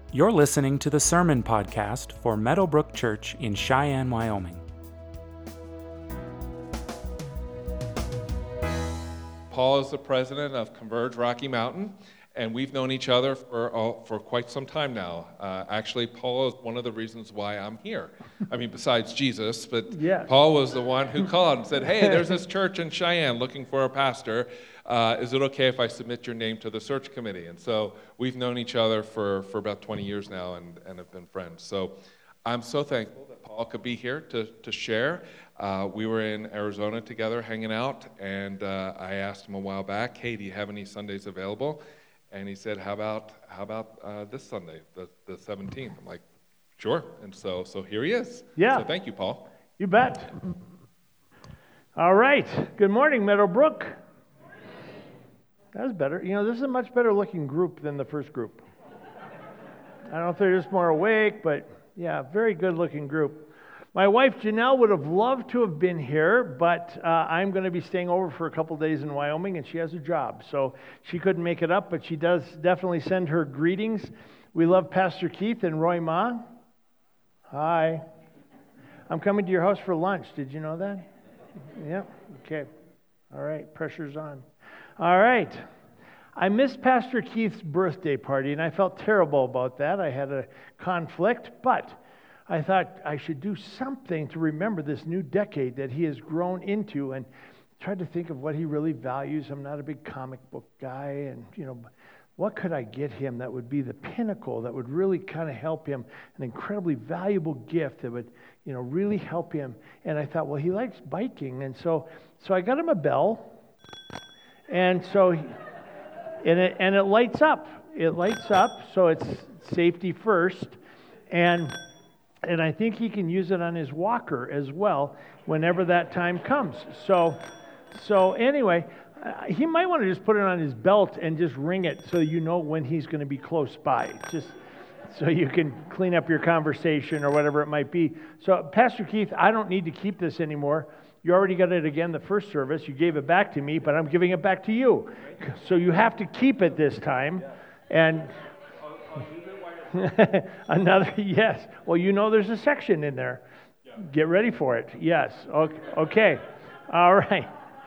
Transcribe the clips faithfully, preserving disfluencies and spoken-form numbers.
You're listening to the Sermon Podcast for Meadowbrook Church in Cheyenne, Wyoming. Paul is the president of Converge Rocky Mountain, and we've known each other for uh, for quite some time now. Uh, actually, Paul is one of the reasons why I'm here. I mean, besides Jesus, but yes. Paul was the one who called and said, hey, there's this church in Cheyenne looking for a pastor. Uh, is it okay if I submit your name to the search committee? And so we've known each other for, for about twenty years now and, and have been friends. So I'm so thankful that Paul could be here to, to share. Uh, we were in Arizona together hanging out, and uh, I asked him a while back, hey, do you have any Sundays available? And he said, how about how about uh, this Sunday, the, the seventeenth? I'm like, sure. And so so here he is. Yeah. So thank you, Paul. You bet. All right. Good morning, Meadowbrook. That was better. You know, this is a much better looking group than the first group. I don't know if they're just more awake, but yeah, very good looking group. My wife Janelle would have loved to have been here, but uh, I'm going to be staying over for a couple days in Wyoming, and she has a job, so she couldn't make it up, but she does definitely send her greetings. We love Pastor Keith and Roy Ma. Hi. I'm coming to your house for lunch. Did you know that? Yeah. Okay. All right. Pressure's on. All right. I missed Pastor Keith's birthday party, and I felt terrible about that. I had a conflict, but I thought I should do something to remember this new decade that he has grown into, and tried to think of what he really values. I'm not a big comic book guy, and, you know, what could I get him that would be the pinnacle, that would really kind of help him, an incredibly valuable gift that would, you know, really help him. And I thought, well, he likes biking, and so so I got him a bell. And so, and it, and it lights up. It lights up, so it's safety first. And and I think he can use it on his walker as well whenever that time comes. So, so anyway, uh, he might want to just put it on his belt and just ring it so you know when he's going to be close by. Just so you can clean up your conversation or whatever it might be. So, Pastor Keith, I don't need to keep this anymore. You already got it again the first service. You gave it back to me, but I'm giving it back to you. So you have to keep it this time. And another, yes. Well, you know there's a section in there. Get ready for it. Yes. Okay. All right.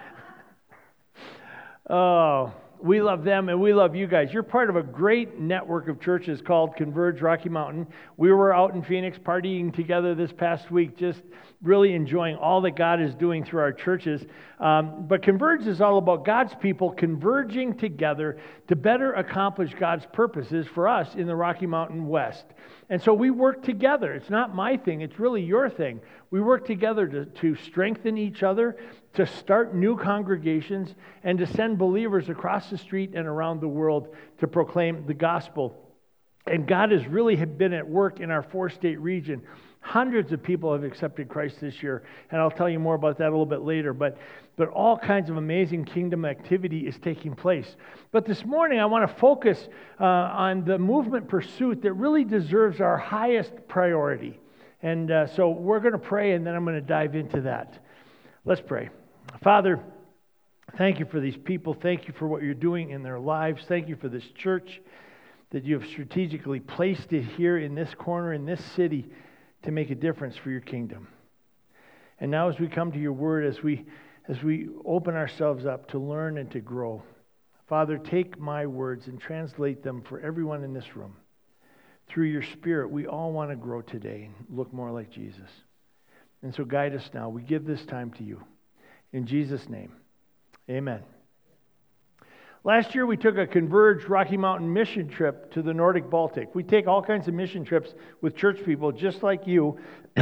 Oh, we love them and we love you guys. You're part of a great network of churches called Converge Rocky Mountain. We were out in Phoenix partying together this past week, just really enjoying all that God is doing through our churches. Um, but Converge is all about God's people converging together to better accomplish God's purposes for us in the Rocky Mountain West. And so we work together. It's not my thing, it's really your thing. We work together to, to strengthen each other, to start new congregations, and to send believers across the street and around the world to proclaim the gospel. And God has really been at work in our four-state region. Hundreds of people have accepted Christ this year, and I'll tell you more about that a little bit later. But, but all kinds of amazing kingdom activity is taking place. But this morning, I want to focus uh, on the movement pursuit that really deserves our highest priority. And uh, so we're going to pray, and then I'm going to dive into that. Let's pray. Father, thank you for these people. Thank you for what you're doing in their lives. Thank you for this church that you have strategically placed it here in this corner, in this city, to make a difference for your kingdom. And now as we come to your word, as we as we open ourselves up to learn and to grow, Father, take my words and translate them for everyone in this room. Through your Spirit, we all want to grow today and look more like Jesus. And so guide us now. We give this time to you. In Jesus' name, amen. Last year, we took a Converge Rocky Mountain mission trip to the Nordic Baltic. We take all kinds of mission trips with church people just like you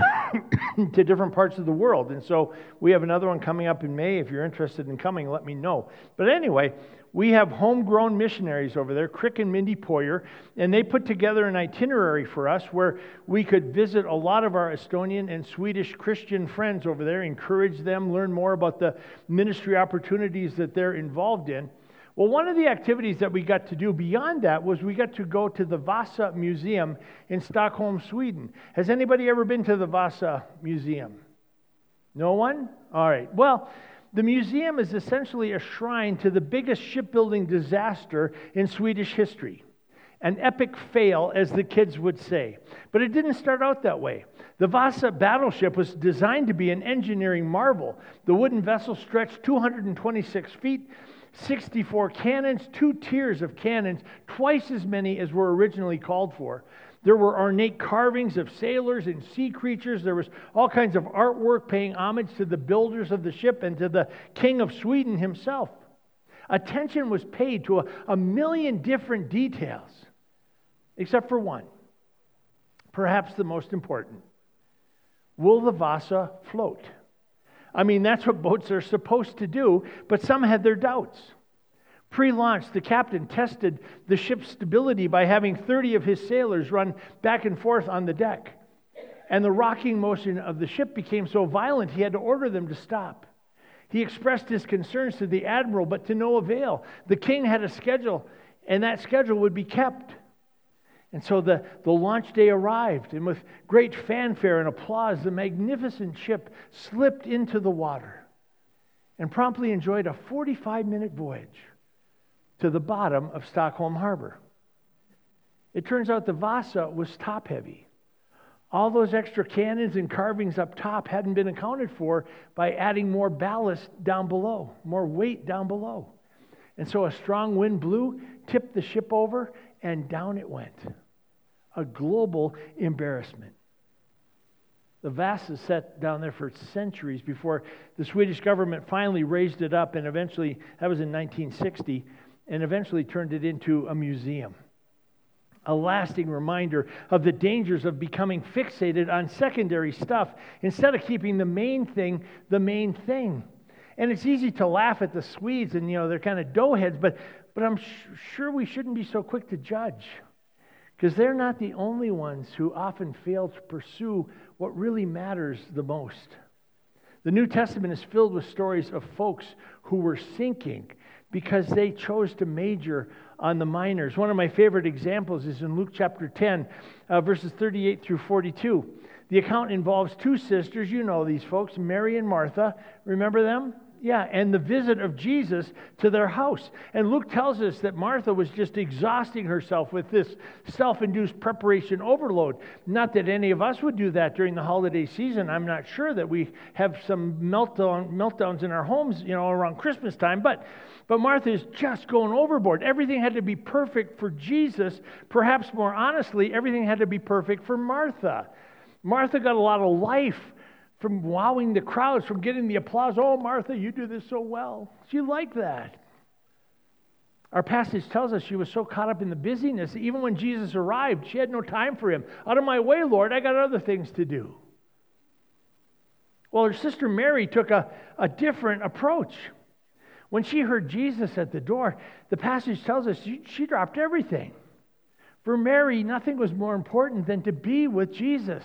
to different parts of the world. And so we have another one coming up in May. If you're interested in coming, let me know. But anyway, we have homegrown missionaries over there, Crick and Mindy Poyer, and they put together an itinerary for us where we could visit a lot of our Estonian and Swedish Christian friends over there, encourage them, learn more about the ministry opportunities that they're involved in. Well, one of the activities that we got to do beyond that was we got to go to the Vasa Museum in Stockholm, Sweden. Has anybody ever been to the Vasa Museum? No one? All right. Well, the museum is essentially a shrine to the biggest shipbuilding disaster in Swedish history. An epic fail, as the kids would say. But it didn't start out that way. The Vasa battleship was designed to be an engineering marvel. The wooden vessel stretched two hundred twenty-six feet, sixty-four cannons, two tiers of cannons, twice as many as were originally called for. There were ornate carvings of sailors and sea creatures. There was all kinds of artwork paying homage to the builders of the ship and to the King of Sweden himself. Attention was paid to a, a million different details, except for one, perhaps the most important. Will the Vasa float? I mean, that's what boats are supposed to do, but some had their doubts. Pre-launch, the captain tested the ship's stability by having thirty of his sailors run back and forth on the deck. And the rocking motion of the ship became so violent he had to order them to stop. He expressed his concerns to the admiral, but to no avail. The king had a schedule, and that schedule would be kept. And so the, the launch day arrived, and with great fanfare and applause, the magnificent ship slipped into the water and promptly enjoyed a forty-five minute voyage to the bottom of Stockholm Harbor. It turns out the Vasa was top-heavy. All those extra cannons and carvings up top hadn't been accounted for by adding more ballast down below, more weight down below. And so a strong wind blew, tipped the ship over, and down it went. A global embarrassment. The Vasa sat down there for centuries before the Swedish government finally raised it up, and eventually, that was in nineteen sixty, and eventually turned it into a museum. A lasting reminder of the dangers of becoming fixated on secondary stuff instead of keeping the main thing the main thing. And it's easy to laugh at the Swedes, and you know, they're kind of doughheads, but, but I'm sh- sure we shouldn't be so quick to judge, because they're not the only ones who often fail to pursue what really matters the most. The New Testament is filled with stories of folks who were sinking because they chose to major on the minors. One of my favorite examples is in Luke chapter ten, uh, verses thirty-eight through forty-two. The account involves two sisters, you know these folks, Mary and Martha. Remember them? Yeah, and the visit of Jesus to their house. And Luke tells us that Martha was just exhausting herself with this self-induced preparation overload. Not that any of us would do that during the holiday season. I'm not sure that we have some meltdown, meltdowns in our homes, you know, around Christmas time. But, but Martha is just going overboard. Everything had to be perfect for Jesus. Perhaps more honestly, everything had to be perfect for Martha. Martha got a lot of life from wowing the crowds, from getting the applause. Oh, Martha, you do this so well. She liked that. Our passage tells us she was so caught up in the busyness that even when Jesus arrived, she had no time for him. Out of my way, Lord, I got other things to do. Well, her sister Mary took a, a different approach. When she heard Jesus at the door, the passage tells us she, she dropped everything. For Mary, nothing was more important than to be with Jesus.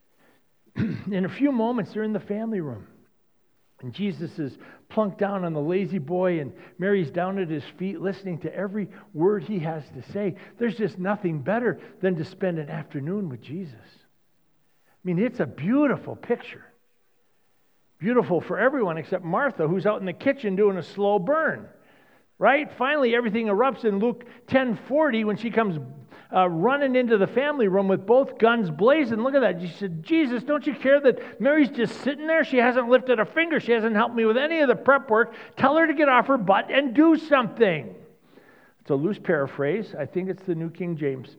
In a few moments, they're in the family room. And Jesus is plunked down on the lazy boy, and Mary's down at his feet listening to every word he has to say. There's just nothing better than to spend an afternoon with Jesus. I mean, it's a beautiful picture. Beautiful for everyone except Martha, who's out in the kitchen doing a slow burn. Right? Finally, everything erupts in Luke ten forty when she comes uh, running into the family room with both guns blazing. Look at that. She said, Jesus, don't you care that Mary's just sitting there? She hasn't lifted a finger. She hasn't helped me with any of the prep work. Tell her to get off her butt and do something. It's a loose paraphrase. I think it's the New King James.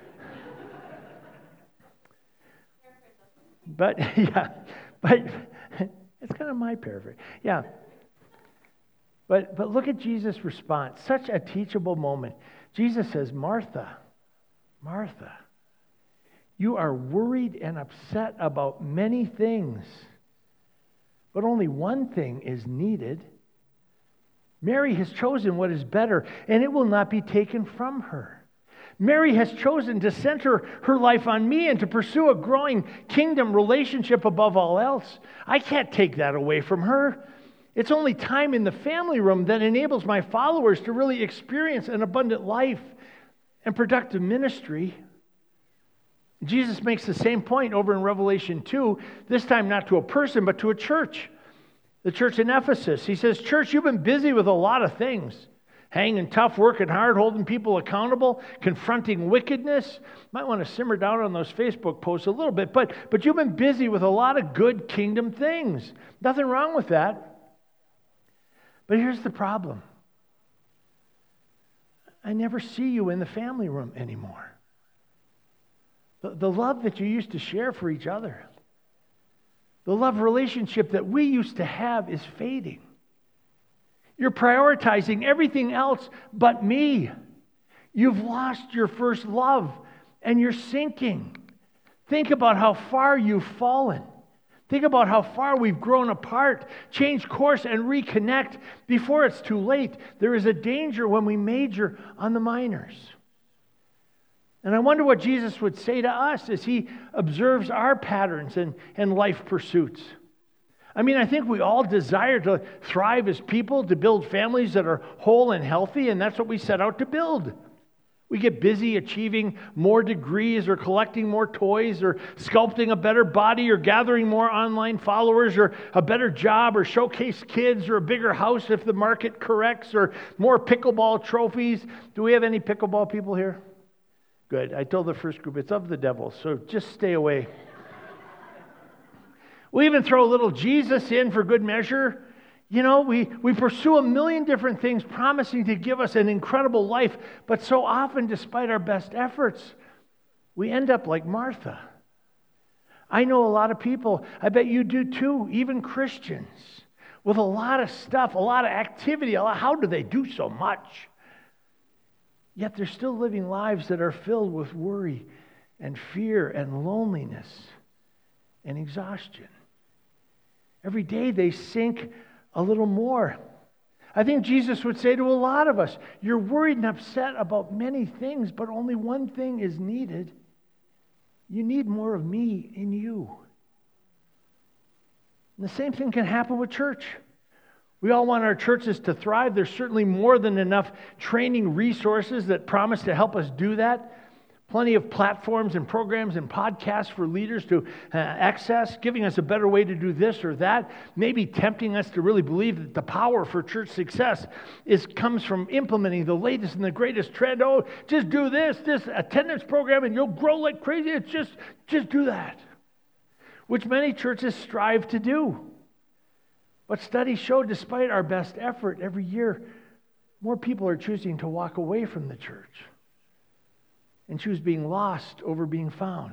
But, yeah, but it's kind of my paraphrase. Yeah. But but look at Jesus' response. Such a teachable moment. Jesus says, Martha, Martha, you are worried and upset about many things, but only one thing is needed. Mary has chosen what is better, and it will not be taken from her. Mary has chosen to center her life on me and to pursue a growing kingdom relationship above all else. I can't take that away from her. It's only time in the family room that enables my followers to really experience an abundant life and productive ministry. Jesus makes the same point over in Revelation two, this time not to a person, but to a church, the church in Ephesus. He says, church, you've been busy with a lot of things. Hanging tough, working hard, holding people accountable, confronting wickedness. Might want to simmer down on those Facebook posts a little bit, but, but you've been busy with a lot of good kingdom things. Nothing wrong with that. But here's the problem. I never see you in the family room anymore. The, the love that you used to share for each other, the love relationship that we used to have is fading. You're prioritizing everything else but me. You've lost your first love and you're sinking. Think about how far you've fallen. Think about how far we've grown apart. Change course and reconnect before it's too late. There is a danger when we major on the minors. And I wonder what Jesus would say to us as he observes our patterns and, and life pursuits. I mean, I think we all desire to thrive as people, to build families that are whole and healthy, and that's what we set out to build. We get busy achieving more degrees or collecting more toys or sculpting a better body or gathering more online followers or a better job or showcase kids or a bigger house if the market corrects or more pickleball trophies. Do we have any pickleball people here? Good. I told the first group it's of the devil, so just stay away. We even throw a little Jesus in for good measure. You know, we, we pursue a million different things promising to give us an incredible life, but so often, despite our best efforts, we end up like Martha. I know a lot of people, I bet you do too, even Christians, with a lot of stuff, a lot of activity. A lot, how do they do so much? Yet they're still living lives that are filled with worry and fear and loneliness and exhaustion. Every day they sink a little more. I think Jesus would say to a lot of us, you're worried and upset about many things, but only one thing is needed. You need more of me in you. And the same thing can happen with church. We all want our churches to thrive. There's certainly more than enough training resources that promise to help us do that. Plenty of platforms and programs and podcasts for leaders to uh, access, giving us a better way to do this or that, maybe tempting us to really believe that the power for church success is comes from implementing the latest and the greatest trend. Oh, just do this, this attendance program, and you'll grow like crazy. It's just, just do that, which many churches strive to do. But studies show, despite our best effort, every year, more people are choosing to walk away from the church and choose being lost over being found.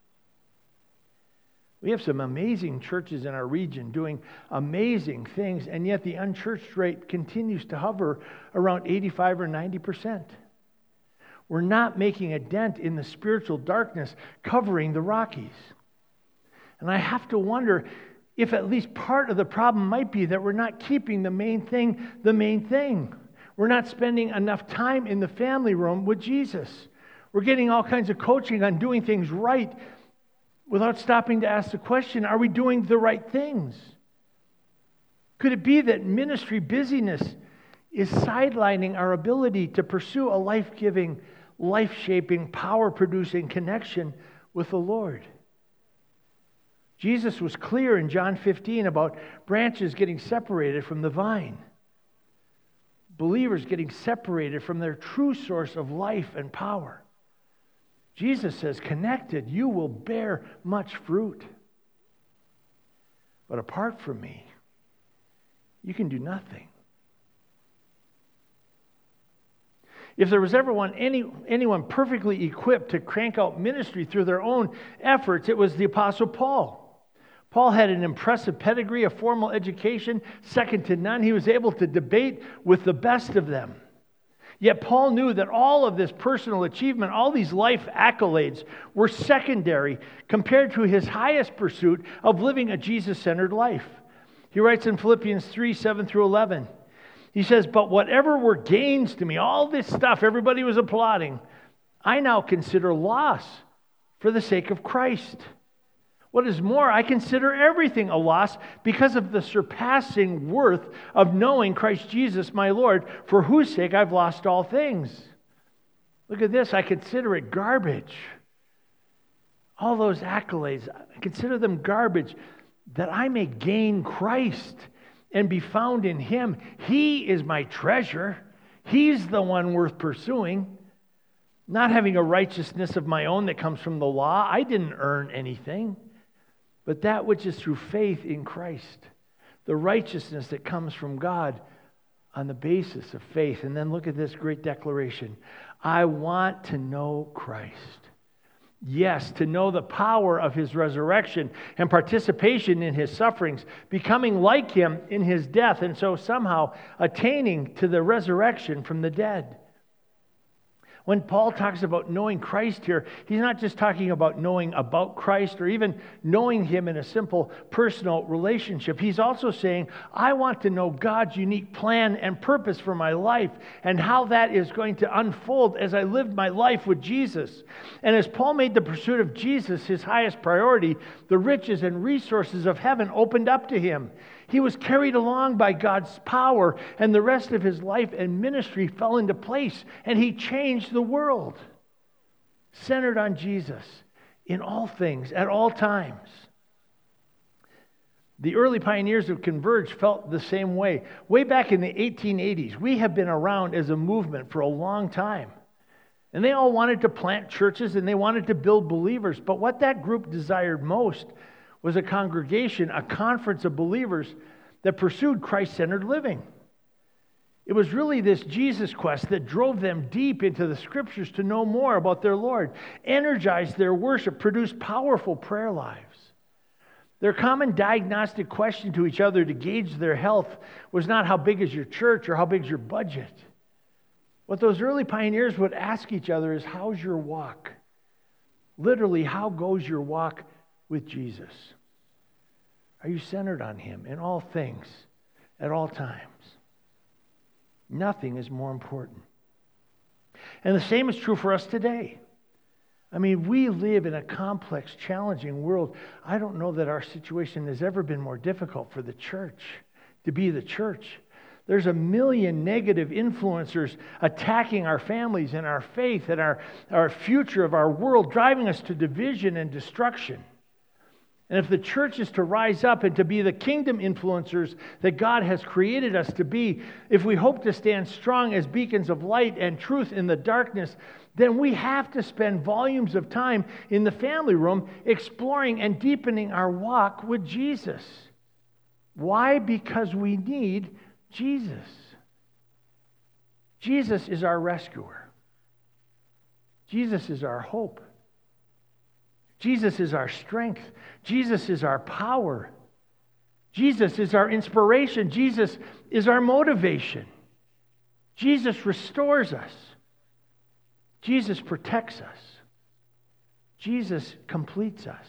We have some amazing churches in our region doing amazing things, and yet the unchurched rate continues to hover around eighty-five or ninety percent. We're not making a dent in the spiritual darkness covering the Rockies. And I have to wonder if at least part of the problem might be that we're not keeping the main thing the main thing. We're not spending enough time in the family room with Jesus. We're getting all kinds of coaching on doing things right without stopping to ask the question, are we doing the right things? Could it be that ministry busyness is sidelining our ability to pursue a life-giving, life-shaping, power-producing connection with the Lord? Jesus was clear in John fifteen about branches getting separated from the vine. Believers getting separated from their true source of life and power. Jesus says, connected, you will bear much fruit. But apart from me, you can do nothing. If there was ever one, any, anyone perfectly equipped to crank out ministry through their own efforts, it was the Apostle Paul. Paul had an impressive pedigree, a formal education, second to none. He was able to debate with the best of them. Yet Paul knew that all of this personal achievement, all these life accolades, were secondary compared to his highest pursuit of living a Jesus-centered life. He writes in Philippians three, seven through eleven, he says, but whatever were gains to me, all this stuff everybody was applauding, I now consider loss for the sake of Christ. What is more, I consider everything a loss because of the surpassing worth of knowing Christ Jesus, my Lord, for whose sake I've lost all things. Look at this. I consider it garbage. All those accolades, I consider them garbage that I may gain Christ and be found in Him. He is my treasure. He's the one worth pursuing, not having a righteousness of my own that comes from the law. I didn't earn anything, but that which is through faith in Christ, the righteousness that comes from God on the basis of faith. And then look at this great declaration. I want to know Christ. Yes, to know the power of his resurrection and participation in his sufferings, becoming like him in his death, and so somehow attaining to the resurrection from the dead. When Paul talks about knowing Christ here, he's not just talking about knowing about Christ or even knowing him in a simple personal relationship. He's also saying, I want to know God's unique plan and purpose for my life and how that is going to unfold as I live my life with Jesus. And as Paul made the pursuit of Jesus his highest priority, the riches and resources of heaven opened up to him. He was carried along by God's power, and the rest of his life and ministry fell into place, and he changed the world, centered on Jesus in all things, at all times. The early pioneers of Converge felt the same way. Way back in the eighteen eighties, we have been around as a movement for a long time. And they all wanted to plant churches, and they wanted to build believers. But what that group desired most was a congregation, a conference of believers that pursued Christ-centered living. It was really this Jesus quest that drove them deep into the Scriptures to know more about their Lord, energized their worship, produced powerful prayer lives. Their common diagnostic question to each other to gauge their health was not how big is your church or how big is your budget. What those early pioneers would ask each other is, how's your walk? Literally, how goes your walk with Jesus? Are you centered on him in all things, at all times? Nothing is more important. And the same is true for us today. I mean, we live in a complex, challenging world. I don't know that our situation has ever been more difficult for the church, to be the church. There's a million negative influencers attacking our families and our faith and our, our future of our world, driving us to division and destruction. And if the church is to rise up and to be the kingdom influencers that God has created us to be, if we hope to stand strong as beacons of light and truth in the darkness, then we have to spend volumes of time in the family room exploring and deepening our walk with Jesus. Why? Because we need Jesus. Jesus is our rescuer. Jesus is our hope. Jesus is our strength. Jesus is our power. Jesus is our inspiration. Jesus is our motivation. Jesus restores us. Jesus protects us. Jesus completes us.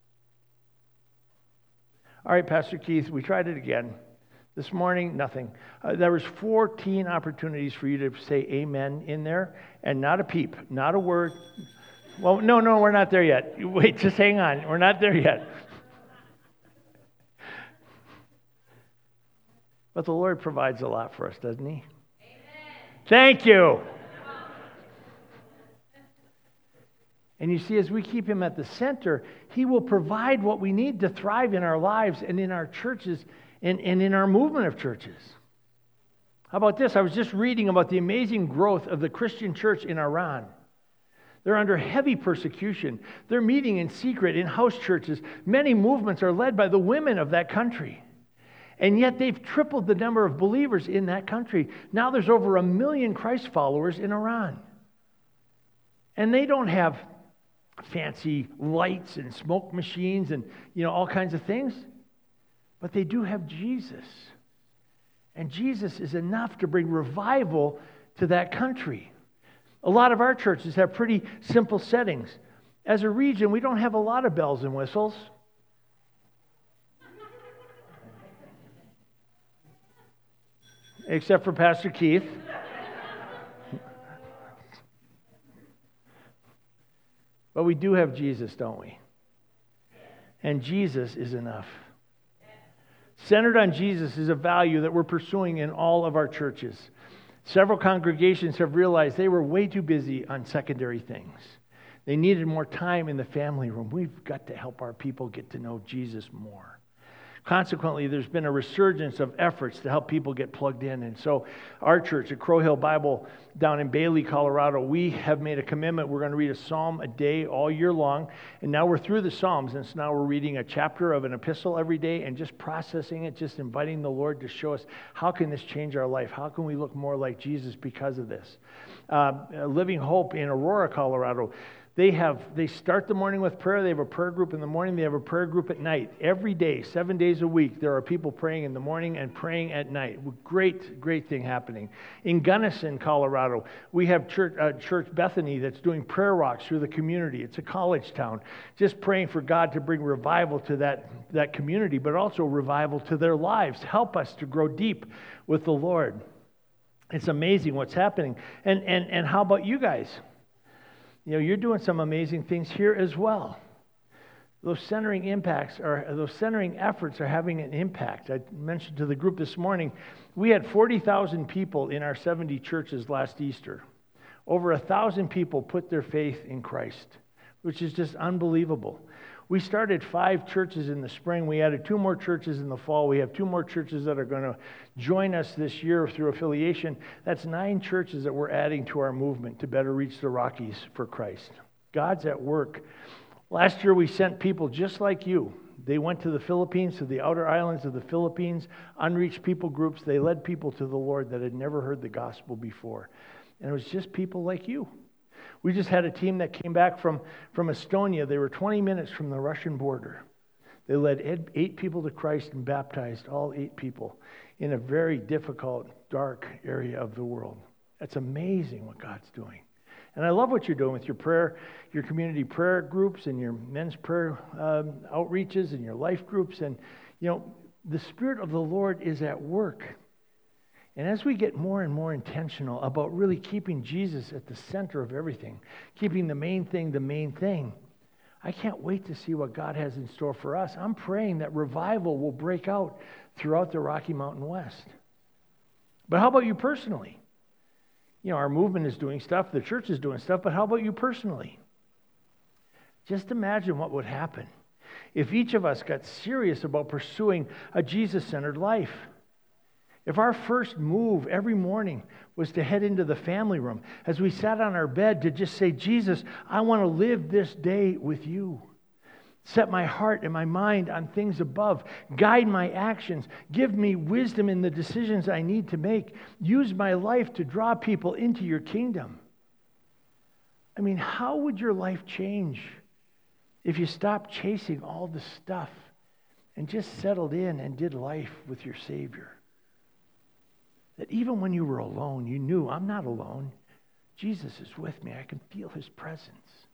All right, Pastor Keith, we tried it again. This morning, nothing. Uh, there was fourteen opportunities for you to say amen in there, and not a peep, not a word. Well, no, no, we're not there yet. Wait, just hang on. We're not there yet. But the Lord provides a lot for us, doesn't he? Amen. Thank you. And you see, as we keep him at the center, he will provide what we need to thrive in our lives and in our churches and, and in our movement of churches. How about this? I was just reading about the amazing growth of the Christian church in Iran. They're under heavy persecution. They're meeting in secret in house churches. Many movements are led by the women of that country. And yet they've tripled the number of believers in that country. Now there's over a million Christ followers in Iran. And they don't have fancy lights and smoke machines and, you know, all kinds of things. But they do have Jesus. And Jesus is enough to bring revival to that country. A lot of our churches have pretty simple settings. As a region, we don't have a lot of bells and whistles. Except for Pastor Keith. But we do have Jesus, don't we? And Jesus is enough. Centered on Jesus is a value that we're pursuing in all of our churches. Several congregations have realized they were way too busy on secondary things. They needed more time in the family room. We've got to help our people get to know Jesus more. Consequently, there's been a resurgence of efforts to help people get plugged in. And so our church at Crow Hill Bible down in Bailey, Colorado, we have made a commitment. We're going to read a psalm a day all year long. And now we're through the Psalms, and so now we're reading a chapter of an epistle every day and just processing it, just inviting the Lord to show us, how can this change our life? How can we look more like Jesus because of this? Uh, Living Hope in Aurora, Colorado, They have, they start the morning with prayer. They have a prayer group in the morning. They have a prayer group at night. Every day, seven days a week, there are people praying in the morning and praying at night. Great, great thing happening. In Gunnison, Colorado, we have church, uh, Church Bethany that's doing prayer walks through the community. It's a college town. Just praying for God to bring revival to that, that community, but also revival to their lives. Help us to grow deep with the Lord. It's amazing what's happening. And, and, and how about you guys? You know, you're doing some amazing things here as well. Those centering impacts are, those centering efforts are having an impact. I mentioned to the group this morning, we had forty thousand people in our seventy churches last Easter. Over a thousand people put their faith in Christ, which is just unbelievable. We started five churches in the spring. We added two more churches in the fall. We have two more churches that are going to join us this year through affiliation. That's nine churches that we're adding to our movement to better reach the Rockies for Christ. God's at work. Last year we sent people just like you. They went to the Philippines, to the outer islands of the Philippines, unreached people groups. They led people to the Lord that had never heard the gospel before. And it was just people like you. We just had a team that came back from, from Estonia. They were twenty minutes from the Russian border. They led eight, eight people to Christ and baptized all eight people in a very difficult, dark area of the world. That's amazing what God's doing. And I love what you're doing with your prayer, your community prayer groups and your men's prayer um, outreaches and your life groups. And, you know, the Spirit of the Lord is at work. And as we get more and more intentional about really keeping Jesus at the center of everything, keeping the main thing the main thing, I can't wait to see what God has in store for us. I'm praying that revival will break out throughout the Rocky Mountain West. But how about you personally? You know, our movement is doing stuff, the church is doing stuff, but how about you personally? Just imagine what would happen if each of us got serious about pursuing a Jesus-centered life. If our first move every morning was to head into the family room, as we sat on our bed to just say, Jesus, I want to live this day with you. Set my heart and my mind on things above. Guide my actions. Give me wisdom in the decisions I need to make. Use my life to draw people into your kingdom. I mean, how would your life change if you stopped chasing all the stuff and just settled in and did life with your Savior? That even when you were alone, you knew, I'm not alone. Jesus is with me. I can feel his presence.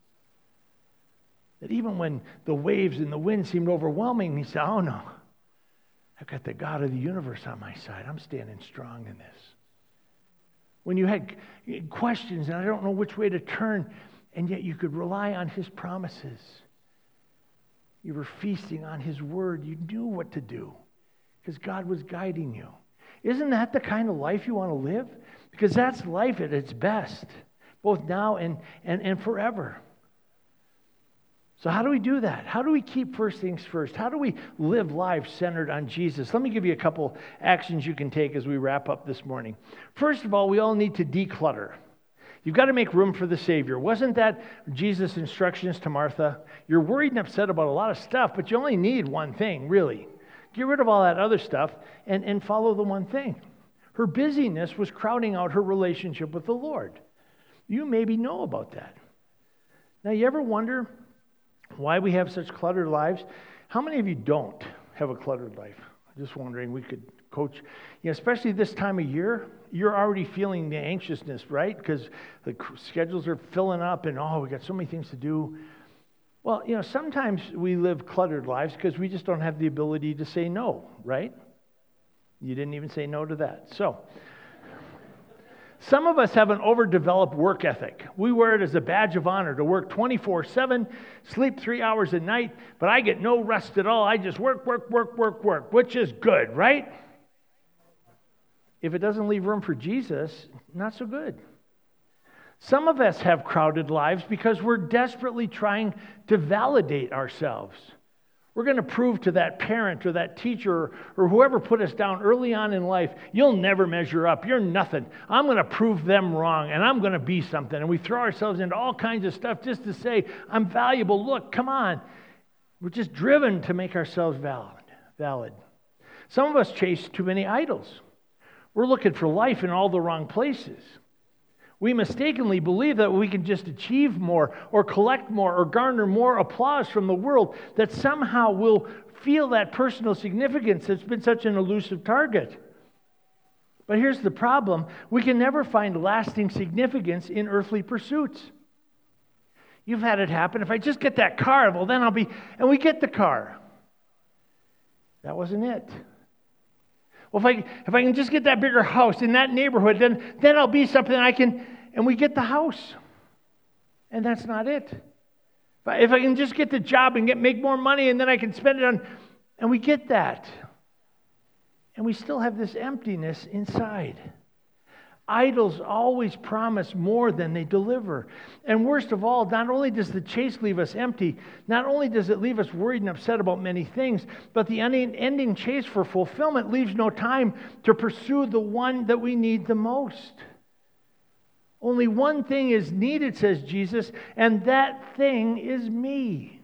That even when the waves and the wind seemed overwhelming, he said, oh no, I've got the God of the universe on my side. I'm standing strong in this. When you had questions and I don't know which way to turn, and yet you could rely on his promises. You were feasting on his word. You knew what to do because God was guiding you. Isn't that the kind of life you want to live? Because that's life at its best, both now and, and, and forever. So how do we do that? How do we keep first things first? How do we live lives centered on Jesus? Let me give you a couple actions you can take as we wrap up this morning. First of all, we all need to declutter. You've got to make room for the Savior. Wasn't that Jesus' instructions to Martha? You're worried and upset about a lot of stuff, but you only need one thing, really. Get rid of all that other stuff and, and follow the one thing. Her busyness was crowding out her relationship with the Lord. You maybe know about that. Now, you ever wonder why we have such cluttered lives? How many of you don't have a cluttered life? I'm just wondering, we could coach, you know, especially this time of year, you're already feeling the anxiousness, right? Because the schedules are filling up and, oh, we got so many things to do. Well, you know, sometimes we live cluttered lives because we just don't have the ability to say no, right? You didn't even say no to that. So, some of us have an overdeveloped work ethic. We wear it as a badge of honor to work twenty-four seven, sleep three hours a night, but I get no rest at all. I just work, work, work, work, work, which is good, right? If it doesn't leave room for Jesus, not so good. Some of us have crowded lives because we're desperately trying to validate ourselves. We're going to prove to that parent or that teacher or, or whoever put us down early on in life, you'll never measure up. You're nothing. I'm going to prove them wrong, and I'm going to be something. And we throw ourselves into all kinds of stuff just to say, I'm valuable. Look, come on. We're just driven to make ourselves valid. valid. Some of us chase too many idols. We're looking for life in all the wrong places. We mistakenly believe that we can just achieve more or collect more or garner more applause from the world, that somehow we'll feel that personal significance that's been such an elusive target. But here's the problem. We can never find lasting significance in earthly pursuits. You've had it happen. If I just get that car, well, then I'll be... And we get the car. That wasn't it. Well, if I if I can just get that bigger house in that neighborhood, then, then I'll be something I can, and we get the house. And that's not it. If I, if I can just get the job and get make more money, and then I can spend it on, and we get that. And we still have this emptiness inside. Idols always promise more than they deliver. And worst of all, not only does the chase leave us empty, not only does it leave us worried and upset about many things, but the unending chase for fulfillment leaves no time to pursue the one that we need the most. Only one thing is needed, says Jesus, and that thing is me.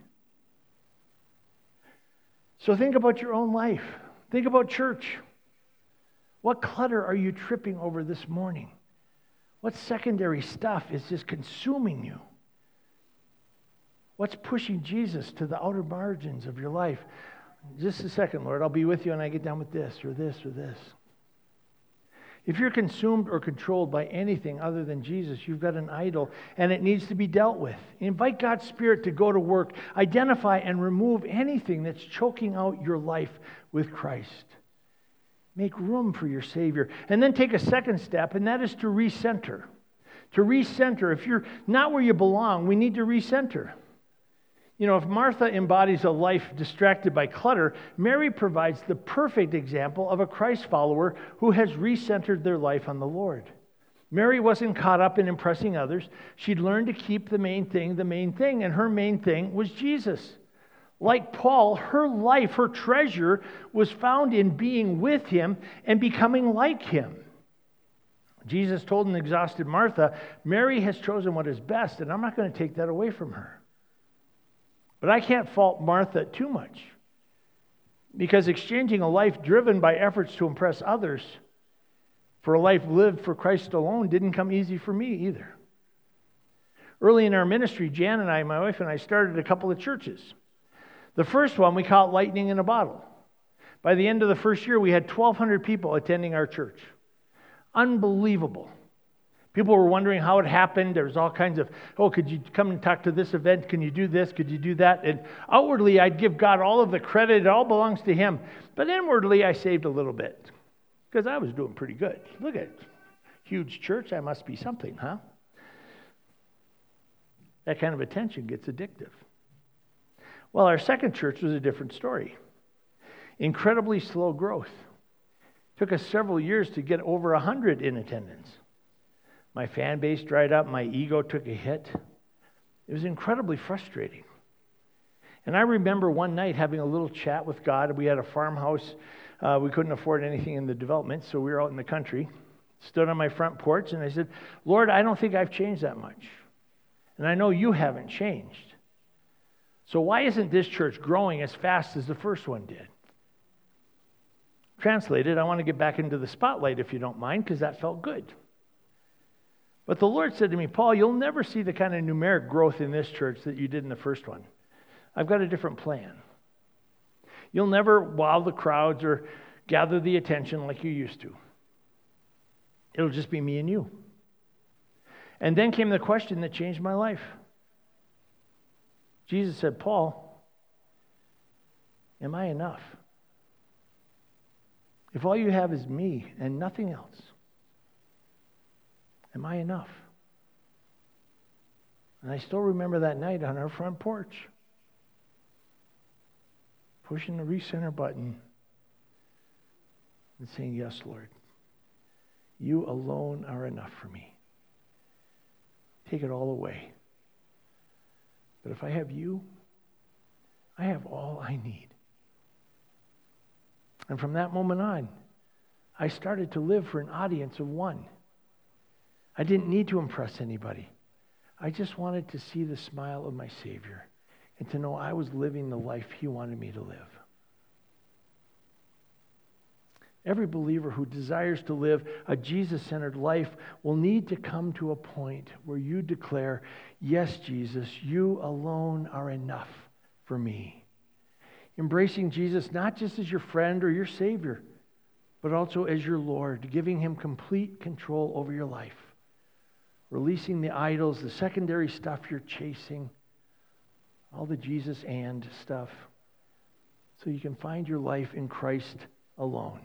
So think about your own life. Think about church. What clutter are you tripping over this morning? What secondary stuff is just consuming you? What's pushing Jesus to the outer margins of your life? Just a second, Lord, I'll be with you when I get done with this or this or this. If you're consumed or controlled by anything other than Jesus, you've got an idol, and it needs to be dealt with. Invite God's Spirit to go to work. Identify and remove anything that's choking out your life with Christ. Make room for your Savior. And then take a second step, and that is to recenter. To recenter. If you're not where you belong, we need to recenter. You know, if Martha embodies a life distracted by clutter, Mary provides the perfect example of a Christ follower who has recentered their life on the Lord. Mary wasn't caught up in impressing others. She'd learned to keep the main thing the main thing, and her main thing was Jesus. Like Paul, her life, her treasure, was found in being with him and becoming like him. Jesus told an exhausted Martha, Mary has chosen what is best, and I'm not going to take that away from her. But I can't fault Martha too much, because exchanging a life driven by efforts to impress others for a life lived for Christ alone didn't come easy for me either. Early in our ministry, Jan and I, my wife and I, started a couple of churches. The first one, we call it Lightning in a Bottle. By the end of the first year, we had twelve hundred people attending our church. Unbelievable. People were wondering how it happened. There was all kinds of, oh, could you come and talk to this event? Can you do this? Could you do that? And outwardly, I'd give God all of the credit. It all belongs to Him. But inwardly, I saved a little bit because I was doing pretty good. Look at it. Huge church. I must be something, huh? That kind of attention gets addictive. Well, our second church was a different story. Incredibly slow growth. Took us several years to get over one hundred in attendance. My fan base dried up. My ego took a hit. It was incredibly frustrating. And I remember one night having a little chat with God. We had a farmhouse. Uh, we couldn't afford anything in the development, so we were out in the country. Stood on my front porch, and I said, Lord, I don't think I've changed that much. And I know you haven't changed. So why isn't this church growing as fast as the first one did? Translated, I want to get back into the spotlight if you don't mind, because that felt good. But the Lord said to me, Paul, you'll never see the kind of numeric growth in this church that you did in the first one. I've got a different plan. You'll never wow the crowds or gather the attention like you used to. It'll just be me and you. And then came the question that changed my life. Jesus said, Paul, am I enough? If all you have is me and nothing else, am I enough? And I still remember that night on our front porch, pushing the recenter button and saying, yes, Lord, you alone are enough for me. Take it all away. But if I have you, I have all I need. And from that moment on, I started to live for an audience of one. I didn't need to impress anybody. I just wanted to see the smile of my Savior and to know I was living the life He wanted me to live. Every believer who desires to live a Jesus-centered life will need to come to a point where you declare, yes, Jesus, you alone are enough for me. Embracing Jesus not just as your friend or your Savior, but also as your Lord, giving Him complete control over your life. Releasing the idols, the secondary stuff you're chasing, all the Jesus and stuff, so you can find your life in Christ alone.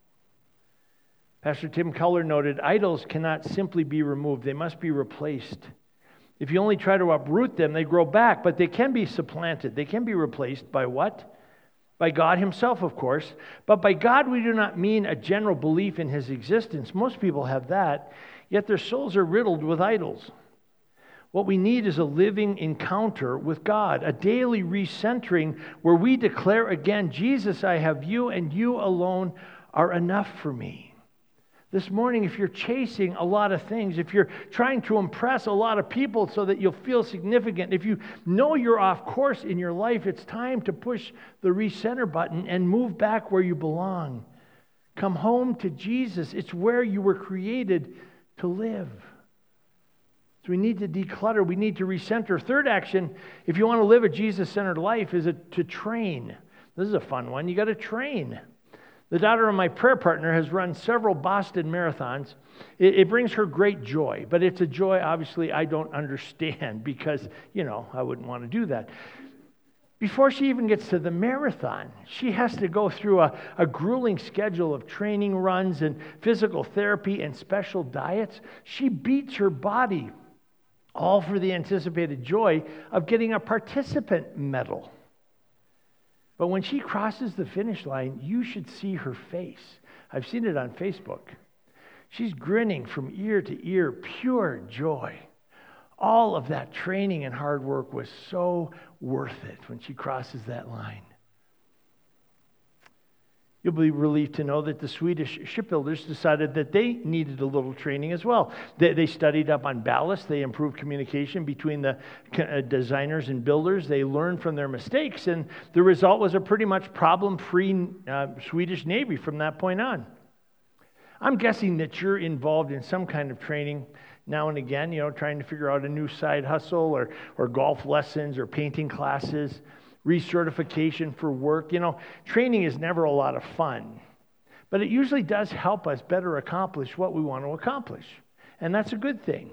Pastor Tim Keller noted, idols cannot simply be removed. They must be replaced. If you only try to uproot them, they grow back, but they can be supplanted. They can be replaced by what? By God Himself, of course. But by God, we do not mean a general belief in His existence. Most people have that, yet their souls are riddled with idols. What we need is a living encounter with God, a daily recentering where we declare again, Jesus, I have you, and you alone are enough for me. This morning, if you're chasing a lot of things, if you're trying to impress a lot of people so that you'll feel significant, if you know you're off course in your life, it's time to push the recenter button and move back where you belong. Come home to Jesus. It's where you were created to live. So we need to declutter. We need to recenter. Third action, if you want to live a Jesus-centered life, is a, to train. This is a fun one. You got to train. The daughter of my prayer partner has run several Boston marathons. It, it brings her great joy, but it's a joy, obviously, I don't understand because, you know, I wouldn't want to do that. Before she even gets to the marathon, she has to go through a, a grueling schedule of training runs and physical therapy and special diets. She beats her body, all for the anticipated joy of getting a participant medal. But when she crosses the finish line, you should see her face. I've seen it on Facebook. She's grinning from ear to ear, pure joy. All of that training and hard work was so worth it when she crosses that line. You'll be relieved to know that the Swedish shipbuilders decided that they needed a little training as well. They, they studied up on ballast. They improved communication between the designers and builders. They learned from their mistakes, and the result was a pretty much problem-free uh, Swedish Navy from that point on. I'm guessing that you're involved in some kind of training now and again, you know, trying to figure out a new side hustle or, or golf lessons or painting classes, recertification for work. You know, training is never a lot of fun, but it usually does help us better accomplish what we want to accomplish, and that's a good thing.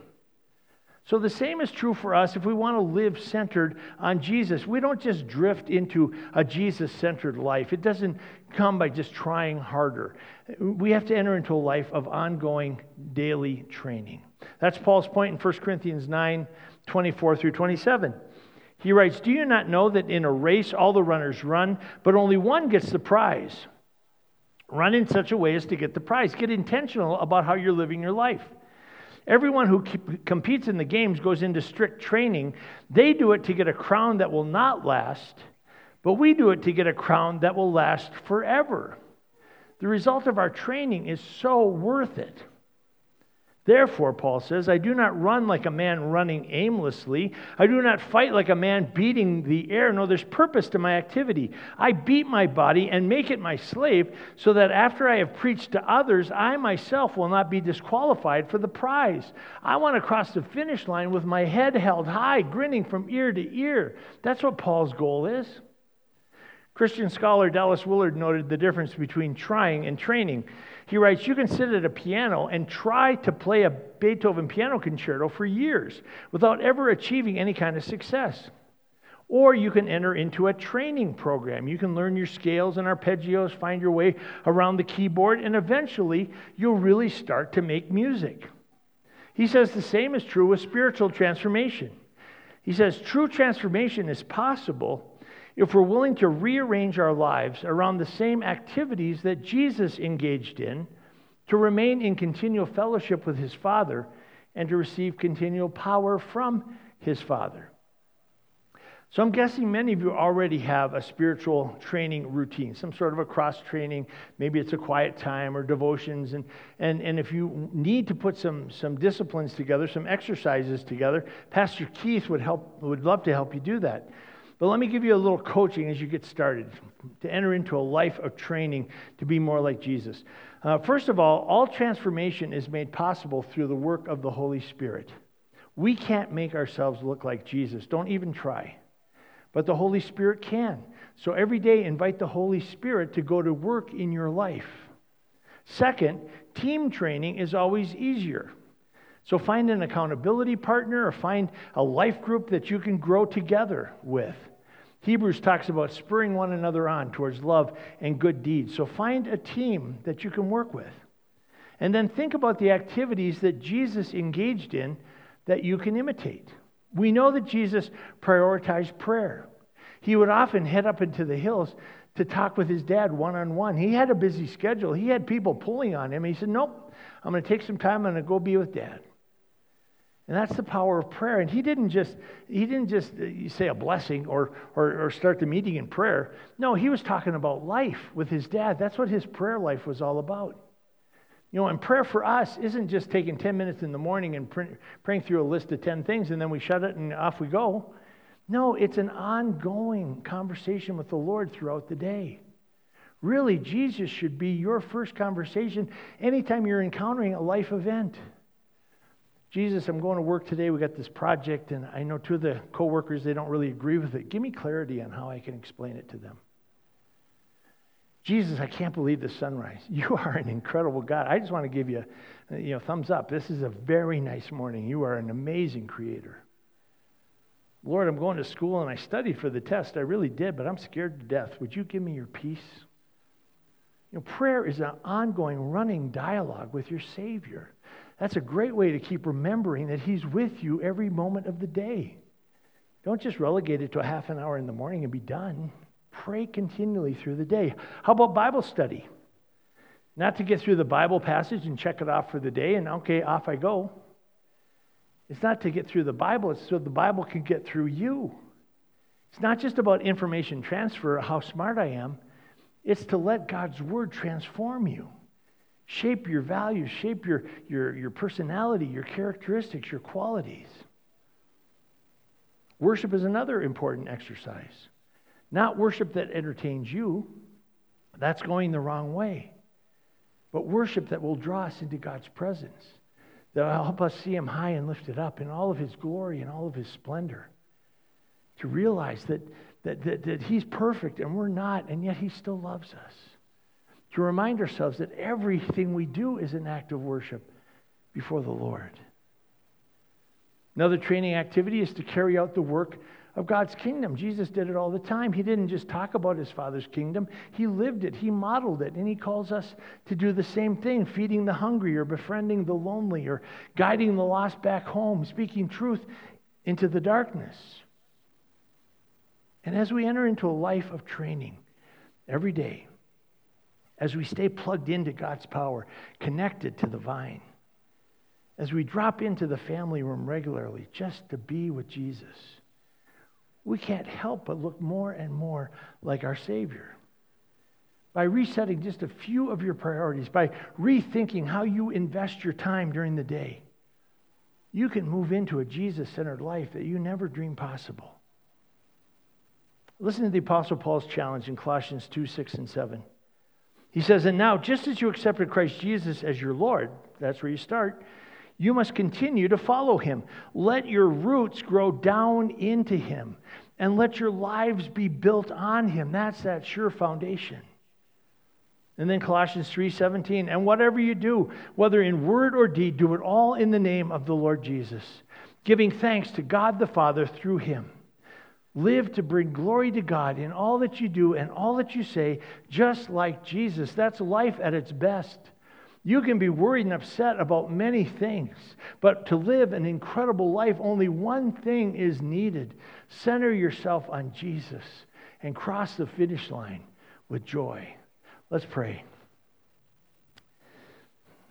So the same is true for us if we want to live centered on Jesus. We don't just drift into a Jesus-centered life. It doesn't come by just trying harder. We have to enter into a life of ongoing daily training. That's Paul's point in First Corinthians nine, twenty-four through twenty-seven. He writes, "Do you not know that in a race all the runners run, but only one gets the prize? Run in such a way as to get the prize." Get intentional about how you're living your life. Everyone who competes in the games goes into strict training. They do it to get a crown that will not last, but we do it to get a crown that will last forever. The result of our training is so worth it. Therefore, Paul says, I do not run like a man running aimlessly. I do not fight like a man beating the air. No, there's purpose to my activity. I beat my body and make it my slave, so that after I have preached to others, I myself will not be disqualified for the prize. I want to cross the finish line with my head held high, grinning from ear to ear. That's what Paul's goal is. Christian scholar Dallas Willard noted the difference between trying and training. He writes, you can sit at a piano and try to play a Beethoven piano concerto for years without ever achieving any kind of success. Or you can enter into a training program. You can learn your scales and arpeggios, find your way around the keyboard, and eventually you'll really start to make music. He says the same is true with spiritual transformation. He says true transformation is possible if we're willing to rearrange our lives around the same activities that Jesus engaged in, to remain in continual fellowship with his Father, and to receive continual power from his Father. So I'm guessing many of you already have a spiritual training routine, some sort of a cross training. Maybe it's a quiet time or devotions. And, and, and if you need to put some, some disciplines together, some exercises together, Pastor Keith would help, would love to help you do that. But let me give you a little coaching as you get started to enter into a life of training to be more like Jesus. Uh, first of all, all transformation is made possible through the work of the Holy Spirit. We can't make ourselves look like Jesus. Don't even try. But the Holy Spirit can. So every day, invite the Holy Spirit to go to work in your life. Second, team training is always easier. So find an accountability partner or find a life group that you can grow together with. Hebrews talks about spurring one another on towards love and good deeds. So find a team that you can work with. And then think about the activities that Jesus engaged in that you can imitate. We know that Jesus prioritized prayer. He would often head up into the hills to talk with his dad one-on-one. He had a busy schedule. He had people pulling on him. He said, nope, I'm going to take some time. I'm going to go be with dad. And that's the power of prayer. And he didn't just he didn't just say a blessing or, or, or start the meeting in prayer. No, he was talking about life with his dad. That's what his prayer life was all about. You know, and prayer for us isn't just taking ten minutes in the morning and pr- praying through a list of ten things and then we shut it and off we go. No, it's an ongoing conversation with the Lord throughout the day. Really, Jesus should be your first conversation anytime you're encountering a life event. Jesus, I'm going to work today. We got this project, and I know two of the coworkers, they don't really agree with it. Give me clarity on how I can explain it to them. Jesus, I can't believe the sunrise. You are an incredible God. I just want to give you, you know, thumbs up. This is a very nice morning. You are an amazing creator. Lord, I'm going to school and I studied for the test. I really did, but I'm scared to death. Would you give me your peace? You know, prayer is an ongoing, running dialogue with your Savior. That's a great way to keep remembering that He's with you every moment of the day. Don't just relegate it to a half an hour in the morning and be done. Pray continually through the day. How about Bible study? Not to get through the Bible passage and check it off for the day and okay, off I go. It's not to get through the Bible, it's so the Bible can get through you. It's not just about information transfer, how smart I am. It's to let God's Word transform you. Shape your values, shape your, your, your personality, your characteristics, your qualities. Worship is another important exercise. Not worship that entertains you. That's going the wrong way. But worship that will draw us into God's presence. That will help us see Him high and lifted up in all of His glory and all of His splendor. To realize that, that, that, that He's perfect and we're not, and yet He still loves us. To remind ourselves that everything we do is an act of worship before the Lord. Another training activity is to carry out the work of God's kingdom. Jesus did it all the time. He didn't just talk about His Father's kingdom. He lived it. He modeled it. And He calls us to do the same thing, feeding the hungry or befriending the lonely or guiding the lost back home, speaking truth into the darkness. And as we enter into a life of training every day, as we stay plugged into God's power, connected to the vine, as we drop into the family room regularly just to be with Jesus, we can't help but look more and more like our Savior. By resetting just a few of your priorities, by rethinking how you invest your time during the day, you can move into a Jesus-centered life that you never dreamed possible. Listen to the Apostle Paul's challenge in Colossians two, six, and seven. He says, and now, just as you accepted Christ Jesus as your Lord, that's where you start, you must continue to follow Him. Let your roots grow down into Him, and let your lives be built on Him. That's that sure foundation. And then Colossians three seventeen, and whatever you do, whether in word or deed, do it all in the name of the Lord Jesus, giving thanks to God the Father through Him. Live to bring glory to God in all that you do and all that you say, just like Jesus. That's life at its best. You can be worried and upset about many things, but to live an incredible life, only one thing is needed. Center yourself on Jesus and cross the finish line with joy. Let's pray.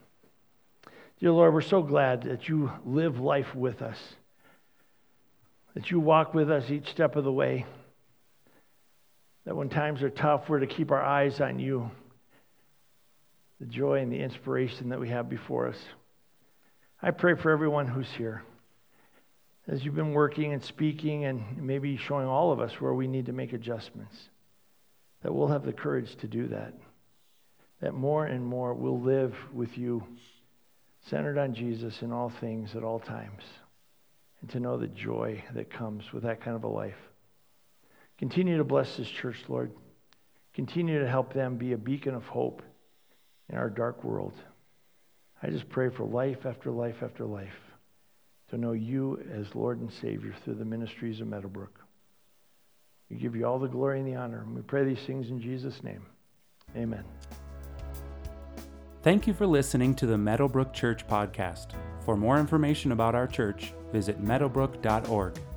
Dear Lord, we're so glad that you live life with us. that you walk with us each step of the way, that when times are tough, we're to keep our eyes on you, the joy and the inspiration that we have before us. I pray for everyone who's here, as you've been working and speaking and maybe showing all of us where we need to make adjustments, that we'll have the courage to do that, that more and more we'll live with you, centered on Jesus in all things at all times, and to know the joy that comes with that kind of a life. Continue to bless this church, Lord. Continue to help them be a beacon of hope in our dark world. I just pray for life after life after life, to know you as Lord and Savior through the ministries of Meadowbrook. We give you all the glory and the honor, and we pray these things in Jesus' name. Amen. Thank you for listening to the Meadowbrook Church podcast. For more information about our church, visit meadowbrook dot org.